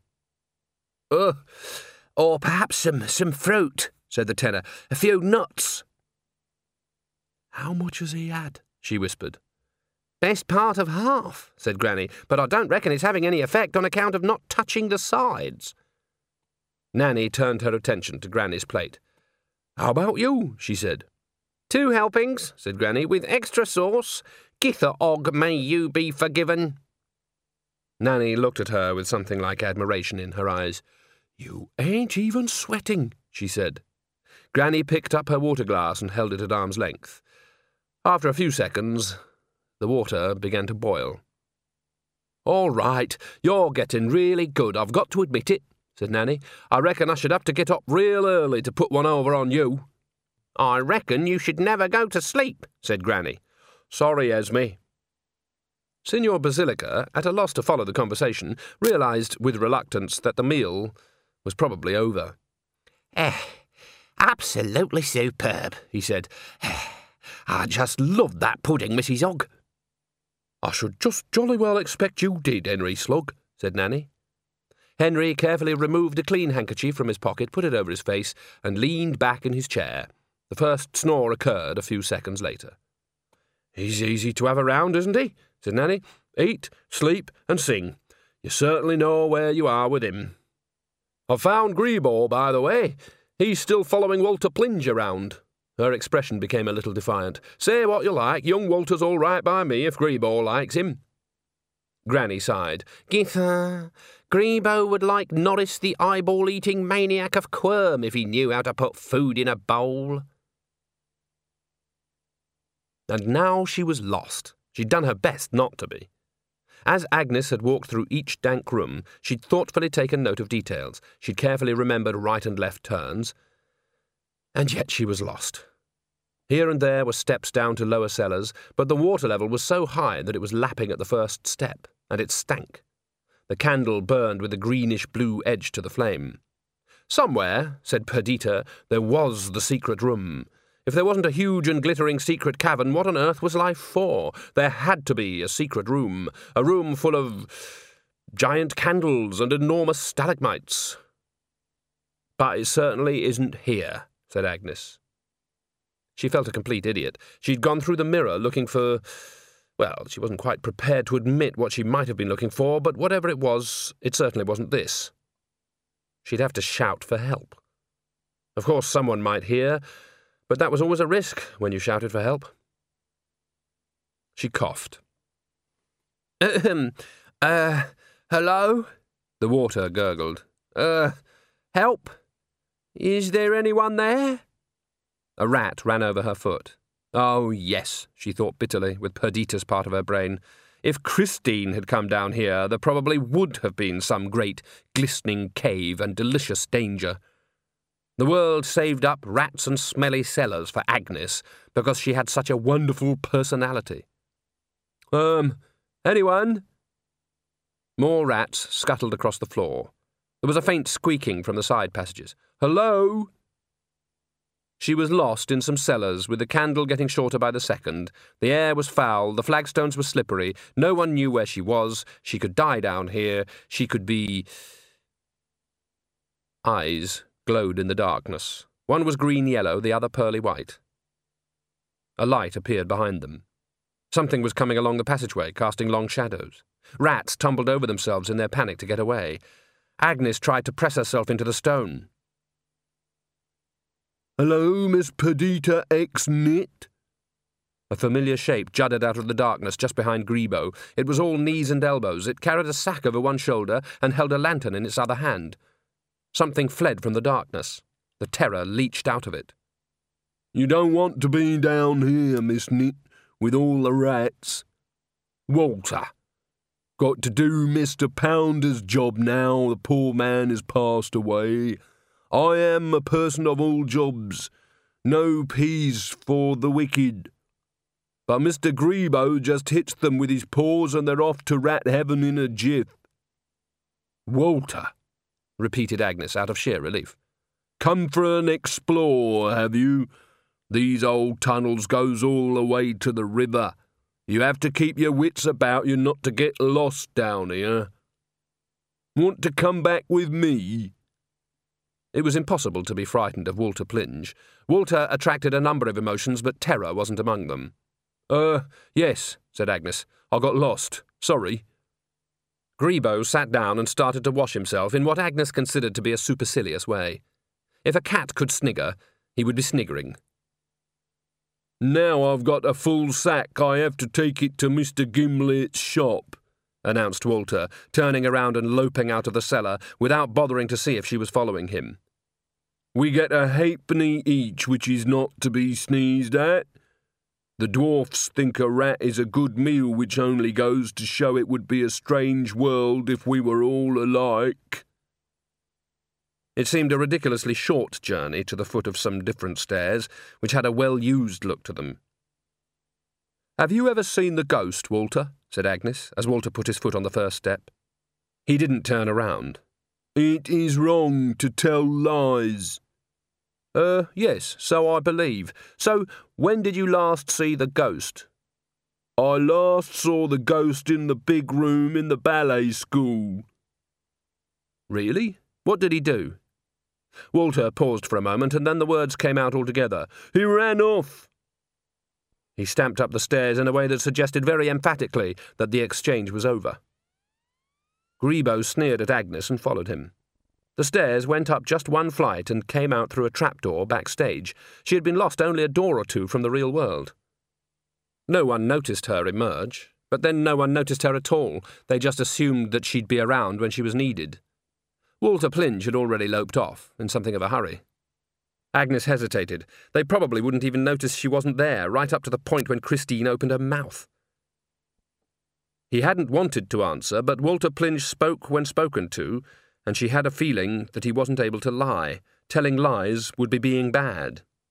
Or perhaps some fruit," said the tenor. "A few nuts." "How much has he had?" she whispered. "Best part of half," said Granny, "but I don't reckon it's having any effect on account of not touching the sides." Nanny turned her attention to Granny's plate. "How about you?" she said. "2 helpings," said Granny, "with extra sauce. Gither Ogg, may you be forgiven." Nanny looked at her with something like admiration in her eyes. "You ain't even sweating," she said. Granny picked up her water glass and held it at arm's length. After a few seconds, the water began to boil. "All right, you're getting really good, I've got to admit it," said Nanny. "I reckon I should have to get up real early to put one over on you." "I reckon you should never go to sleep," said Granny. "Sorry, Esme." Signor Basilica, at a loss to follow the conversation, realised with reluctance that the meal was probably over. "Absolutely superb," he said. "I just loved that pudding, Mrs. Ogg." "I should just jolly well expect you did, Henry Slug," said Nanny. Henry carefully removed a clean handkerchief from his pocket, put it over his face, and leaned back in his chair. The first snore occurred a few seconds later. "He's easy to have around, isn't he?" said Nanny. "Eat, sleep, and sing. You certainly know where you are with him. I've found Greebo, by the way. He's still following Walter Plinge around." Her expression became a little defiant. "Say what you like, young Walter's all right by me if Greebo likes him." Granny sighed. "Gither, Greebo would like Norris the eyeball-eating maniac of Quirm if he knew how to put food in a bowl." And now she was lost. She'd done her best not to be. As Agnes had walked through each dank room, she'd thoughtfully taken note of details. She'd carefully remembered right and left turns. And yet she was lost. Here and there were steps down to lower cellars, but the water level was so high that it was lapping at the first step, and it stank. The candle burned with a greenish-blue edge to the flame. Somewhere, said Perdita, there was the secret room. If there wasn't a huge and glittering secret cavern, what on earth was life for? There had to be a secret room, a room full of giant candles and enormous stalagmites. But it certainly isn't here, said Agnes. She felt a complete idiot. She'd gone through the mirror looking for... Well, she wasn't quite prepared to admit what she might have been looking for, but whatever it was, it certainly wasn't this. She'd have to shout for help. Of course, someone might hear, but that was always a risk when you shouted for help. She coughed. Hello? The water gurgled. Help? Is there anyone there? A rat ran over her foot. Oh, yes, she thought bitterly, with Perdita's part of her brain. If Christine had come down here, there probably would have been some great, glistening cave and delicious danger. The world saved up rats and smelly cellars for Agnes because she had such a wonderful personality. Anyone? More rats scuttled across the floor. There was a faint squeaking from the side passages. Hello? She was lost in some cellars, with the candle getting shorter by the second. The air was foul, the flagstones were slippery, no one knew where she was. She could die down here. She could be... Eyes glowed in the darkness. One was green-yellow, the other pearly-white. A light appeared behind them. Something was coming along the passageway, casting long shadows. Rats tumbled over themselves in their panic to get away. Agnes tried to press herself into the stone. Hello, Miss Perdita ex-Nit? A familiar shape jutted out of the darkness just behind Grebo. It was all knees and elbows. It carried a sack over one shoulder and held a lantern in its other hand. Something fled from the darkness. The terror leached out of it. You don't want to be down here, Miss Nit, with all the rats. Walter. Got to do Mr. Pounder's job now the poor man has passed away. I am a person of all jobs. No peace for the wicked. But Mr. Grebo just hits them with his paws and they're off to rat heaven in a jiff. Walter, repeated Agnes out of sheer relief. Come for an explore, have you? These old tunnels goes all the way to the river. You have to keep your wits about you not to get lost down here. Want to come back with me? It was impossible to be frightened of Walter Plinge. Walter attracted a number of emotions, but terror wasn't among them. Yes, said Agnes. I got lost. Sorry. Grebo sat down and started to wash himself in what Agnes considered to be a supercilious way. If a cat could snigger, he would be sniggering. Now I've got a full sack. I have to take it to Mr. Gimlet's shop, announced Walter, turning around and loping out of the cellar without bothering to see if she was following him. We get a halfpenny each, which is not to be sneezed at. The dwarfs think a rat is a good meal, which only goes to show it would be a strange world if we were all alike. It seemed a ridiculously short journey to the foot of some different stairs, which had a well-used look to them. "Have you ever seen the ghost, Walter?" said Agnes, as Walter put his foot on the first step. He didn't turn around. It is wrong to tell lies. Yes, so I believe. So, when did you last see the ghost? I last saw the ghost in the big room in the ballet school. Really? What did he do? Walter paused for a moment, and then the words came out altogether. He ran off. He stamped up the stairs in a way that suggested very emphatically that the exchange was over. Grebo sneered at Agnes and followed him. The stairs went up just one flight and came out through a trapdoor backstage. She had been lost only a door or two from the real world. No one noticed her emerge, but then no one noticed her at all. They just assumed that she'd be around when she was needed. Walter Plinge had already loped off, in something of a hurry. Agnes hesitated. They probably wouldn't even notice she wasn't there, right up to the point when Christine opened her mouth. He hadn't wanted to answer, but Walter Plinge spoke when spoken to, and she had a feeling that he wasn't able to lie. Telling lies would be being bad.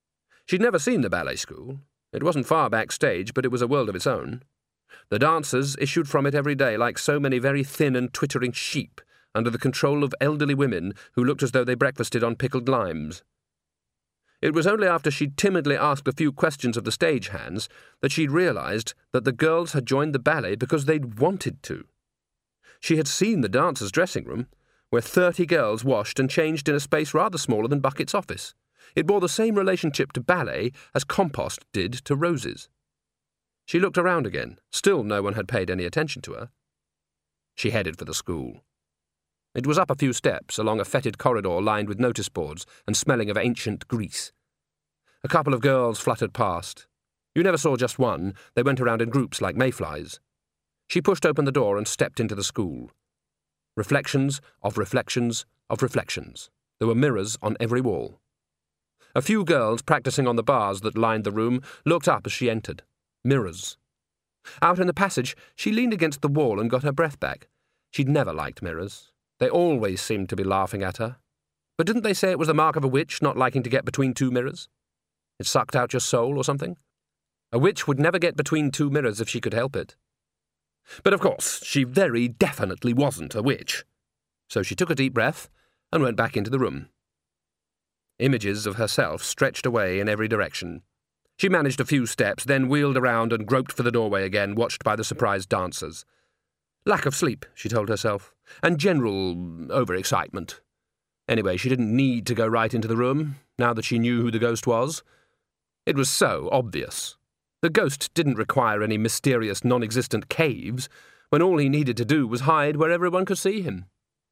She'd never seen the ballet school. It wasn't far backstage, but it was a world of its own. The dancers issued from it every day like so many very thin and twittering sheep under the control of elderly women who looked as though they breakfasted on pickled limes. It was only after she'd timidly asked a few questions of the stagehands that she'd realised that the girls had joined the ballet because they'd wanted to. She had seen the dancers' dressing room, where 30 girls washed and changed in a space rather smaller than Bucket's office. It bore the same relationship to ballet as compost did to roses. She looked around again. Still no one had paid any attention to her. She headed for the school. It was up a few steps, along a fetid corridor lined with notice boards and smelling of ancient grease. A couple of girls fluttered past. You never saw just one. They went around in groups like mayflies. She pushed open the door and stepped into the school. Reflections of reflections of reflections. There were mirrors on every wall. A few girls practicing on the bars that lined the room looked up as she entered. Mirrors. Out in the passage, she leaned against the wall and got her breath back. She'd never liked mirrors. They always seemed to be laughing at her. But didn't they say it was the mark of a witch, not liking to get between two mirrors? It sucked out your soul or something? A witch would never get between two mirrors if she could help it. But of course, she very definitely wasn't a witch. So she took a deep breath and went back into the room. Images of herself stretched away in every direction. She managed a few steps, then wheeled around and groped for the doorway again, watched by the surprised dancers. Lack of sleep, she told herself, and general overexcitement. Anyway, she didn't need to go right into the room, now that she knew who the ghost was. It was so obvious. The ghost didn't require any mysterious, non-existent caves, when all he needed to do was hide where everyone could see him.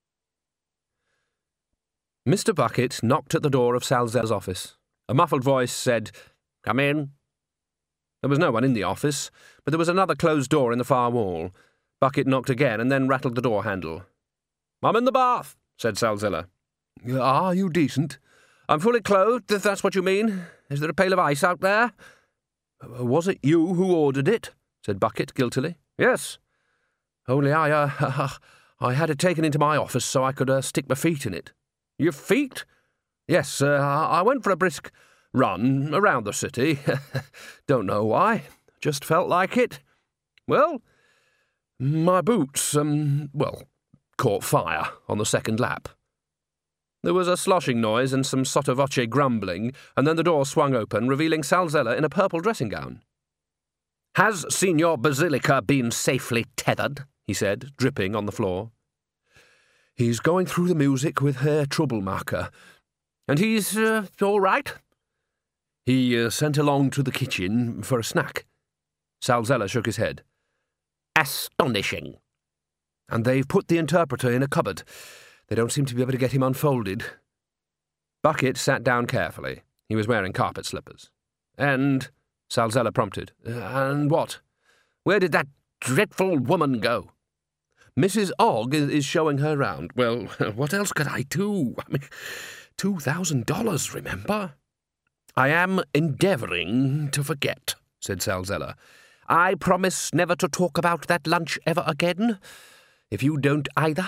Mr. Bucket knocked at the door of Salzella's office. A muffled voice said, "Come in." There was no one in the office, but there was another closed door in the far wall. Bucket knocked again and then rattled the door handle. "I'm in the bath," said Salzella. "Are you decent?" "I'm fully clothed, if that's what you mean. Is there a pail of ice out there?" "Was it you who ordered it?" said Bucket guiltily. "Yes. Only I had it taken into my office so I could stick my feet in it." "Your feet?" "Yes, I went for a brisk run around the city. Don't know why. Just felt like it. Well, my boots, caught fire on the second lap." There was a sloshing noise and some sotto voce grumbling, and then the door swung open, revealing Salzella in a purple dressing gown. "Has Signor Basilica been safely tethered?" he said, dripping on the floor. "He's going through the music with Herr Troublemaker. And he's all right?" "He sent along to the kitchen for a snack." Salzella shook his head. "Astonishing." "And they've put the interpreter in a cupboard. They don't seem to be able to get him unfolded." Bucket sat down carefully. He was wearing carpet slippers. "And," Salzella prompted, "and what?" "Where did that dreadful woman go?" "Mrs. Ogg is showing her round. Well, what else could I do? $2,000, remember?" "I am endeavouring to forget," said Salzella. "I promise never to talk about that lunch ever again, if you don't either."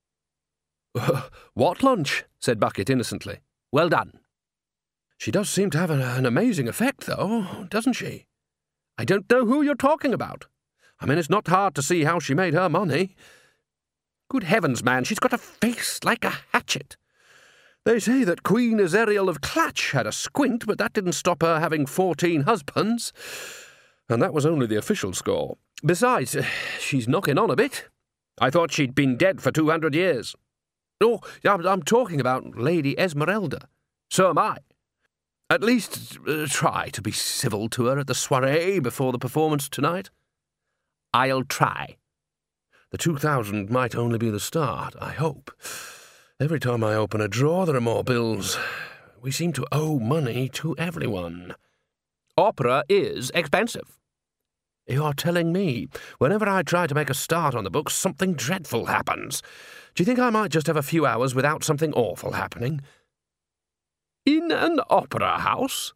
"What lunch?" said Bucket innocently. "Well done." "She does seem to have an amazing effect, though, doesn't she?" "I don't know who you're talking about. It's not hard to see how she made her money." "Good heavens, man, she's got a face like a hatchet." "They say that Queen Azeriel of Clatch had a squint, but that didn't stop her having 14 husbands. And that was only the official score. Besides, she's knocking on a bit. I thought she'd been dead for 200 years. Oh, I'm talking about Lady Esmeralda. So am I. At least try to be civil to her at the soirée before the performance tonight." "I'll try." "The 2,000 might only be the start, I hope. Every time I open a drawer, there are more bills. We seem to owe money to everyone." "Opera is expensive." "You're telling me. Whenever I try to make a start on the books, something dreadful happens. Do you think I might just have a few hours without something awful happening?" "In an opera house?"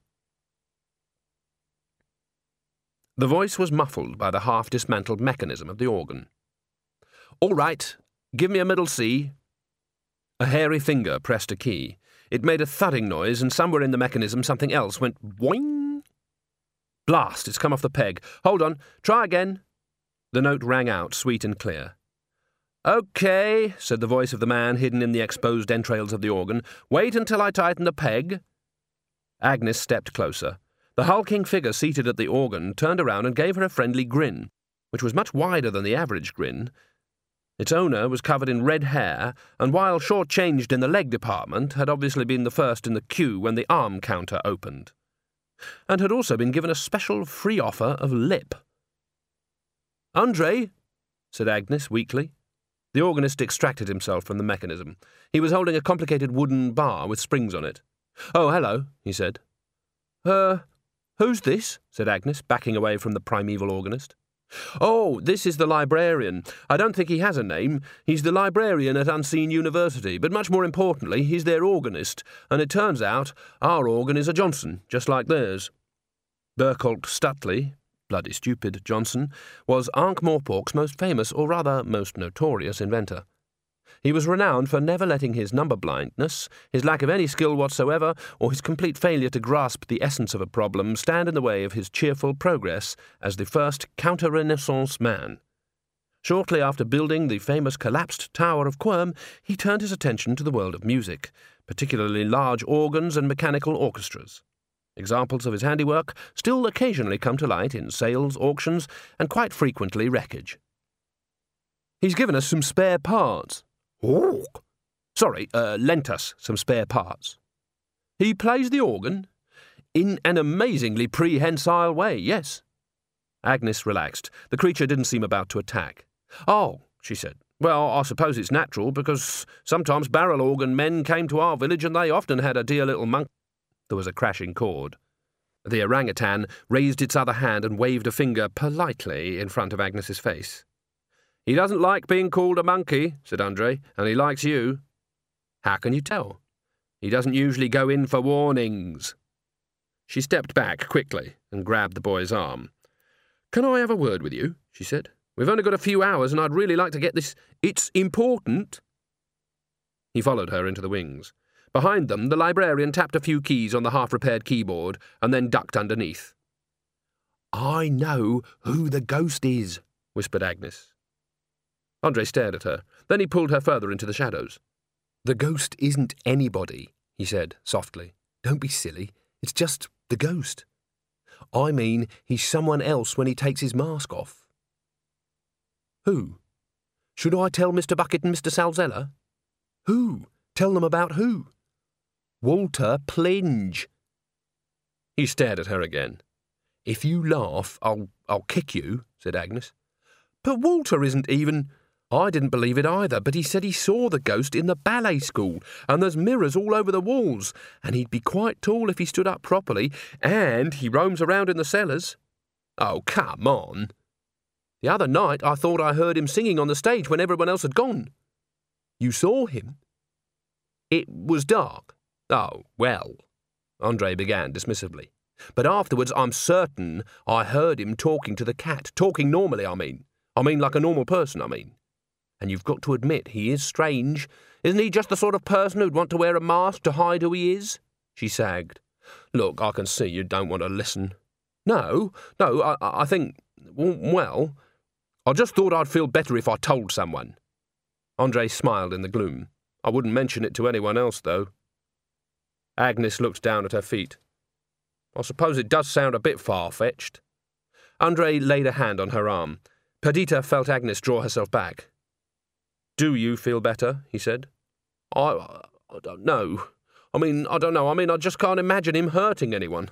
The voice was muffled by the half-dismantled mechanism of the organ. "All right, give me a middle C." A hairy finger pressed a key. It made a thudding noise, and somewhere in the mechanism something else went boing. Blast, it's come off the peg. Hold on, try again. The note rang out, sweet and clear. OK, said the voice of the man hidden in the exposed entrails of the organ. Wait until I tighten the peg. Agnes stepped closer. The hulking figure seated at the organ turned around and gave her a friendly grin, which was much wider than the average grin. Its owner was covered in red hair, and while short-changed in the leg department, had obviously been the first in the queue when the arm counter opened, and had also been given a special free offer of lip. "Andre," said Agnes weakly. The organist extracted himself from the mechanism. He was holding a complicated wooden bar with springs on it. "Oh, hello," he said. Who's this?" said Agnes, backing away from the primeval organist. "Oh, this is the librarian. I don't think he has a name. He's the librarian at Unseen University, but much more importantly, he's their organist, and it turns out our organ is a Johnson, just like theirs." Burkholt Stutley, bloody stupid Johnson, was Ankh-Morpork's most famous, or rather most notorious, inventor. He was renowned for never letting his number blindness, his lack of any skill whatsoever, or his complete failure to grasp the essence of a problem stand in the way of his cheerful progress as the first counter-Renaissance man. Shortly after building the famous collapsed Tower of Quirm, he turned his attention to the world of music, particularly large organs and mechanical orchestras. Examples of his handiwork still occasionally come to light in sales, auctions, and quite frequently wreckage. "He's given us some spare parts." "Oh, sorry, lent us some spare parts." "He plays the organ?" "In an amazingly prehensile way, yes." Agnes relaxed. The creature didn't seem about to attack. "Oh," she said. "Well, I suppose it's natural, because sometimes barrel organ men came to our village and they often had a dear little monk." There was a crashing chord. The orangutan raised its other hand and waved a finger politely in front of Agnes's face. "He doesn't like being called a monkey," said Andre, "and he likes you." "How can you tell?" "He doesn't usually go in for warnings." She stepped back quickly and grabbed the boy's arm. "Can I have a word with you?" she said. "We've only got a few hours and I'd really like to get this. It's important." He followed her into the wings. Behind them, the librarian tapped a few keys on the half-repaired keyboard and then ducked underneath. "I know who the ghost is," whispered Agnes. Andre stared at her. Then he pulled her further into the shadows. "The ghost isn't anybody," he said softly. "Don't be silly. It's just the ghost. I mean, he's someone else when he takes his mask off." "Who? Should I tell Mr. Bucket and Mr. Salzella?" "Who? Tell them about who?" "Walter Plinge." He stared at her again. "If you laugh, I'll kick you," said Agnes. "But Walter isn't even—" "I didn't believe it either, but he said he saw the ghost in the ballet school, and there's mirrors all over the walls, and he'd be quite tall if he stood up properly, and he roams around in the cellars." "Oh, come on." "The other night I thought I heard him singing on the stage when everyone else had gone." "You saw him?" "It was dark." "Oh, well," Andre began dismissively. "But afterwards I'm certain I heard him talking to the cat. Talking normally, I mean. Like a normal person, I mean. And you've got to admit he is strange. Isn't he just the sort of person who'd want to wear a mask to hide who he is?" She sagged. "Look, I can see you don't want to listen." No, I think, well, I just thought I'd feel better if I told someone." Andre smiled in the gloom. "I wouldn't mention it to anyone else, though." Agnes looked down at her feet. "I suppose it does sound a bit far-fetched." Andre laid a hand on her arm. Perdita felt Agnes draw herself back. "Do you feel better?" he said. I don't know. I don't know. I just can't imagine him hurting anyone.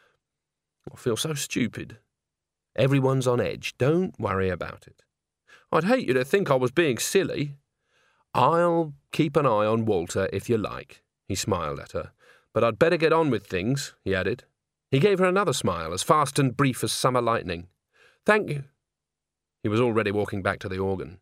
I feel so stupid." "Everyone's on edge. Don't worry about it." "I'd hate you to think I was being silly." "I'll keep an eye on Walter if you like," he smiled at her. "But I'd better get on with things," he added. He gave her another smile, as fast and brief as summer lightning. "Thank you." He was already walking back to the organ.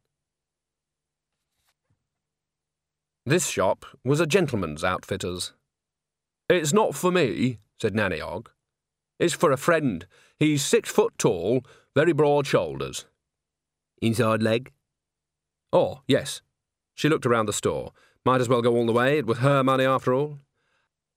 This shop was a gentleman's outfitter's. "It's not for me," said Nanny Ogg. "It's for a friend. He's 6 foot tall, very broad shoulders." "Inside leg?" "Oh, yes." She looked around the store. Might as well go all the way. It was her money after all.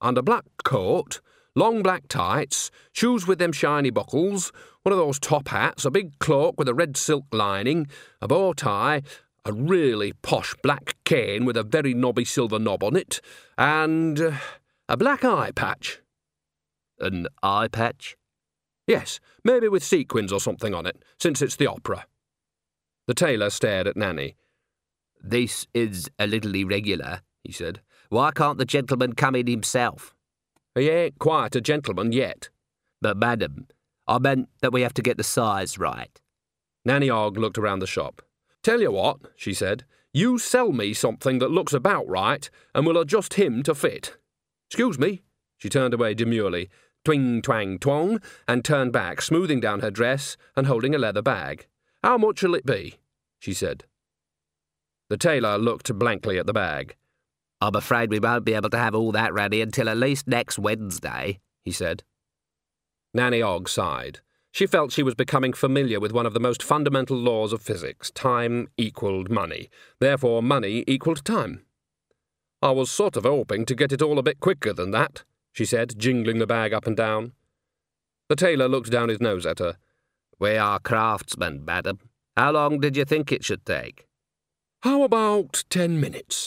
and a black coat, long black tights, shoes with them shiny buckles, one of those top hats, a big cloak with a red silk lining, a bow tie, a really posh black cane with a very knobby silver knob on it, and a black eye patch. An eye patch? Yes, maybe with sequins or something on it, since it's the opera. The tailor stared at Nanny. This is a little irregular, he said. Why can't the gentleman come in himself? He ain't quite a gentleman yet. But, madam, I meant that we have to get the size right. Nanny Ogg looked around the shop. Tell you what, she said, you sell me something that looks about right, and we'll adjust him to fit. Excuse me. She turned away demurely, twing, twang, twong, and turned back, smoothing down her dress and holding a leather bag. How much'll it be? She said. The tailor looked blankly at the bag. I'm afraid we won't be able to have all that ready until at least next Wednesday, he said. Nanny Ogg sighed. She felt she was becoming familiar with one of the most fundamental laws of physics. Time equaled money. Therefore, money equaled time. I was sort of hoping to get it all a bit quicker than that, she said, jingling the bag up and down. The tailor looked down his nose at her. We are craftsmen, madam. How long did you think it should take? How about 10 minutes?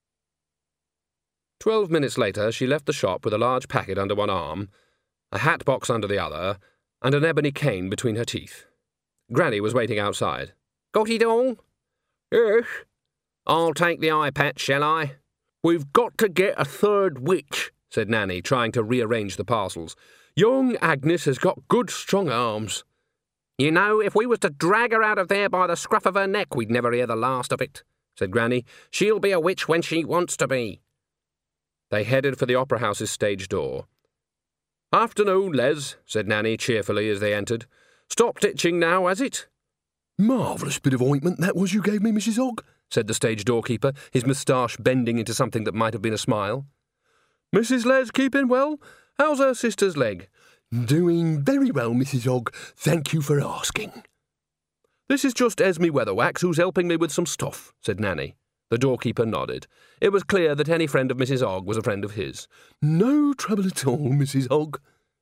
12 minutes later, she left the shop with a large packet under one arm, a hat box under the other, and an ebony cane between her teeth. Granny was waiting outside. Got it all? Yes. I'll take the eye patch, shall I? We've got to get a third witch, said Nanny, trying to rearrange the parcels. Young Agnes has got good, strong arms. You know, if we was to drag her out of there by the scruff of her neck, we'd never hear the last of it, said Granny. She'll be a witch when she wants to be. They headed for the Opera House's stage door. Afternoon, Les, said Nanny cheerfully as they entered. Stopped itching now, has it? Marvellous bit of ointment that was you gave me, Mrs. Ogg, said the stage doorkeeper, his moustache bending into something that might have been a smile. Mrs. Les keeping well? How's her sister's leg? Doing very well, Mrs. Ogg. Thank you for asking. This is just Esme Weatherwax, who's helping me with some stuff, said Nanny. The doorkeeper nodded. It was clear that any friend of Mrs. Ogg was a friend of his. No trouble at all, Mrs. Ogg.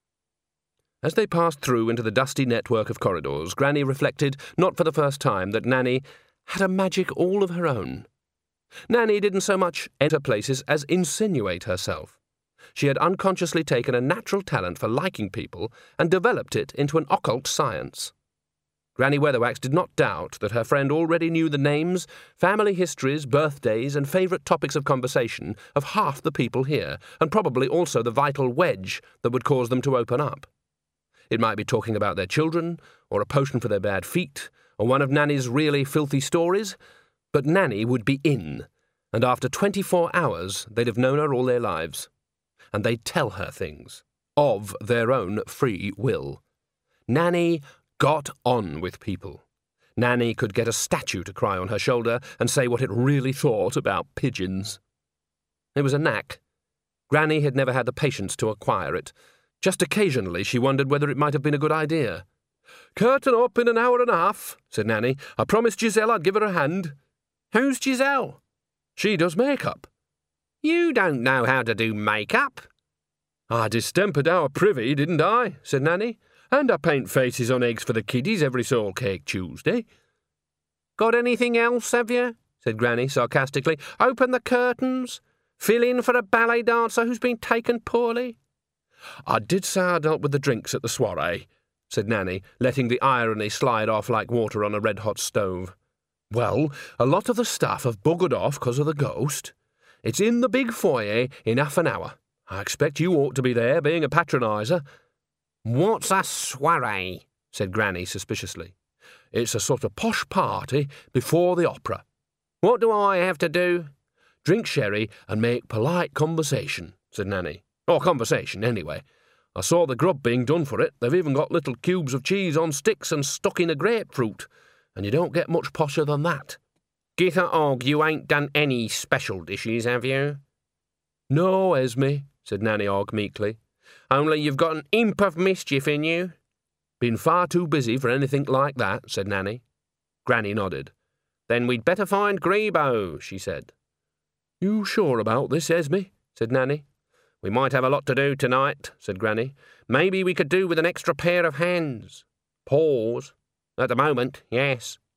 As they passed through into the dusty network of corridors, Granny reflected, not for the first time, that Nanny had a magic all of her own. Nanny didn't so much enter places as insinuate herself. She had unconsciously taken a natural talent for liking people and developed it into an occult science. Granny Weatherwax did not doubt that her friend already knew the names, family histories, birthdays, and favourite topics of conversation of half the people here, and probably also the vital wedge that would cause them to open up. It might be talking about their children, or a potion for their bad feet, or one of Nanny's really filthy stories, but Nanny would be in, and after 24 hours they'd have known her all their lives. And they'd tell her things, of their own free will. Nanny got on with people. Nanny could get a statue to cry on her shoulder and say what it really thought about pigeons. It was a knack. Granny had never had the patience to acquire it. Just occasionally she wondered whether it might have been a good idea. Curtain up in an hour and a half, said Nanny. I promised Giselle I'd give her a hand. Who's Giselle? She does make-up. You don't know how to do make-up. I distempered our privy, didn't I? Said Nanny. And I paint faces on eggs for the kiddies every Soul Cake Tuesday. Got anything else, have you? Said Granny sarcastically. Open the curtains. Fill in for a ballet dancer who's been taken poorly. I did say I dealt with the drinks at the soiree, said Nanny, letting the irony slide off like water on a red-hot stove. Well, a lot of the staff have buggered off because of the ghost. It's in the big foyer in half an hour. I expect you ought to be there, being a patroniser. What's a soiree? Said Granny suspiciously. It's a sort of posh party before the opera. What do I have to do? Drink sherry and make polite conversation, said Nanny. Or conversation, anyway. I saw the grub being done for it. They've even got little cubes of cheese on sticks and stuck in a grapefruit, and you don't get much posher than that. Githa Ogg, you ain't done any special dishes, have you? No, Esme, said Nanny Ogg meekly. Only you've got an imp of mischief in you. Been far too busy for anything like that, said Nanny. Granny nodded. Then we'd better find Grebo, she said. You sure about this, Esme? Said Nanny. We might have a lot to do tonight, said Granny. Maybe we could do with an extra pair of hands. Paws. At the moment, yes.